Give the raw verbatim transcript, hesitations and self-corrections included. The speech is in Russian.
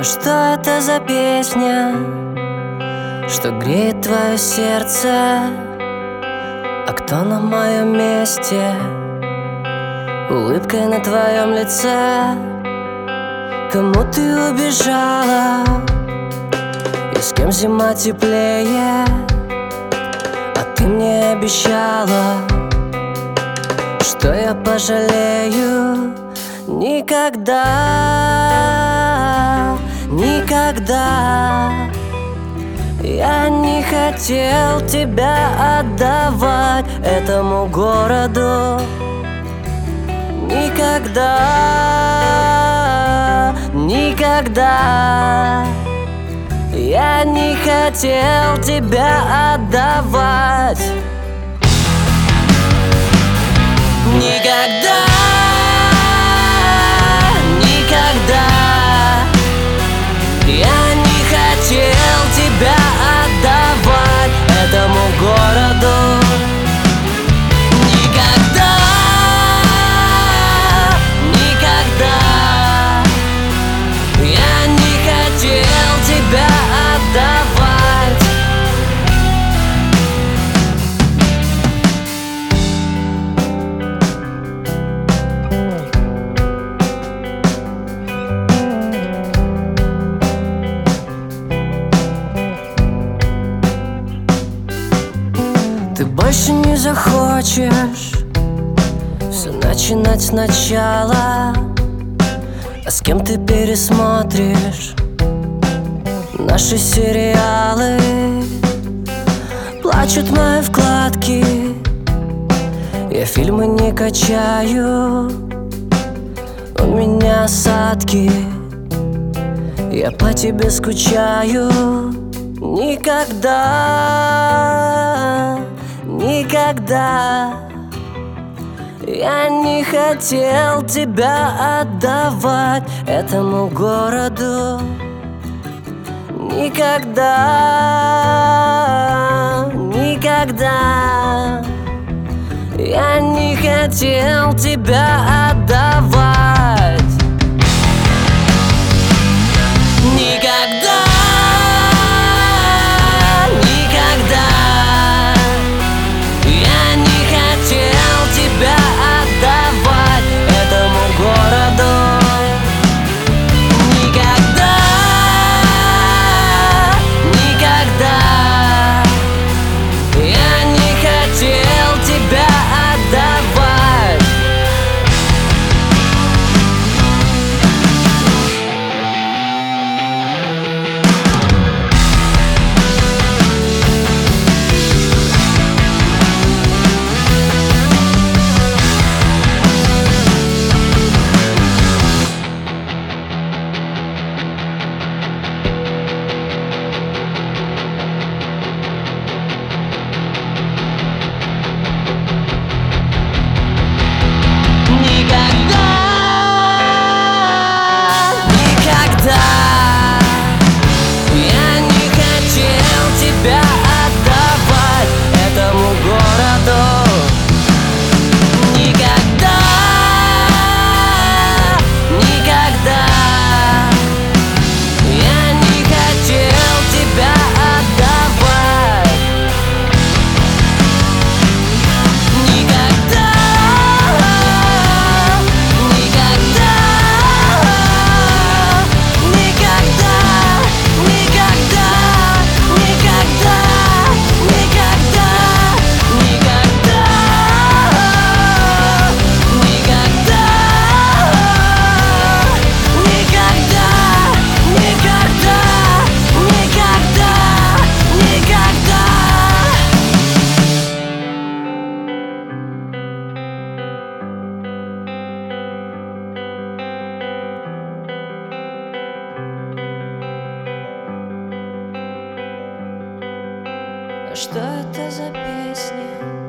что это за песня, что греет твое сердце? А кто на моем месте, улыбкой на твоем лице? Кому ты убежала и с кем зима теплее? А ты мне обещала, что я пожалею. Никогда, никогда я не хотел тебя отдавать этому городу. Никогда, никогда я не хотел тебя отдавать. Никогда, никогда я не хотел тебя отдавать этому городу. Никогда, никогда я не хотел тебя отдавать. Ты больше не захочешь все начинать сначала. А с кем ты пересмотришь наши сериалы? Плачут мои вкладки, я фильмы не качаю. У меня осадки, я по тебе скучаю. Никогда, никогда я не хотел тебя отдавать этому городу. Никогда, никогда я не хотел тебя отдавать. Никогда, никогда я не хотел тебя отдавать этому городу. Никогда, никогда я не хотел тебя отдавать. Что это за песня?